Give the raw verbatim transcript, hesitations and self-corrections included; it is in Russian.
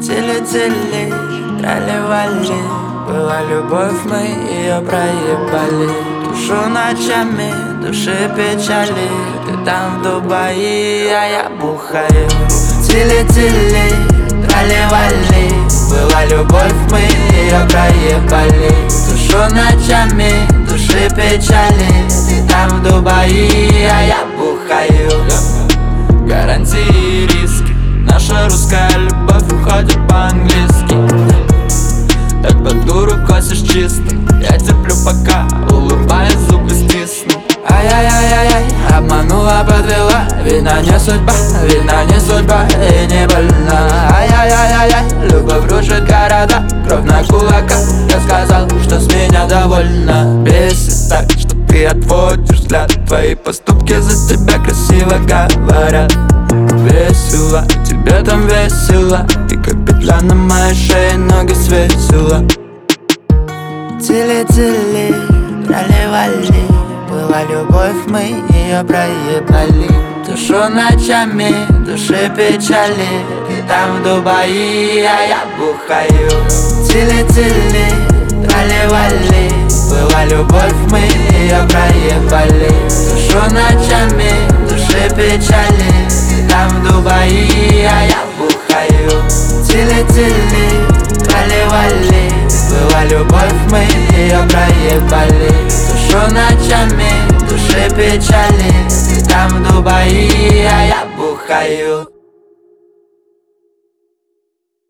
Тили-тили, трали-вали. Была любовь, мы ее проебали. Душу ночами, души печали. Ты там в Дубае, а я бухаю. Тили-тили, трали-вали. Была любовь, мы ее проебали. Душу ночами, души печали. Ты там в Дубае, а я бухаю. Гарантии и риски. Наша русская любовь уходит по-английски. Так под дуру косишь чисто. Я терплю пока, улыбаясь, зубы стисну. Ай-яй-яй-яй, обманула, подвела. Вина не судьба, вина не судьба и не больна. Ай-яй-яй-яй, любовь рушит города. Кровь на кулаках, я сказал, что с меня довольна. Бесит так, что ты отводишь взгляд. Твои поступки за тебя красиво говорят. Весело, тебе там весело. Ты как петля на моей шее, ноги свесила. Тили-тили, трали-вали. Была любовь, мы ее проебали. Душу ночами, души печали. Ты там в Дубае, а я бухаю. Тили-тили, трали-вали. Была любовь, мы ее проебали. Душу ночами, души печали. Ты там в Дубае, а я бухаю. Тили-тили, трали-вали. Была любовь, мы ее проебали. Душу ночами, души печали. Ты там в Дубае, а я бухаю.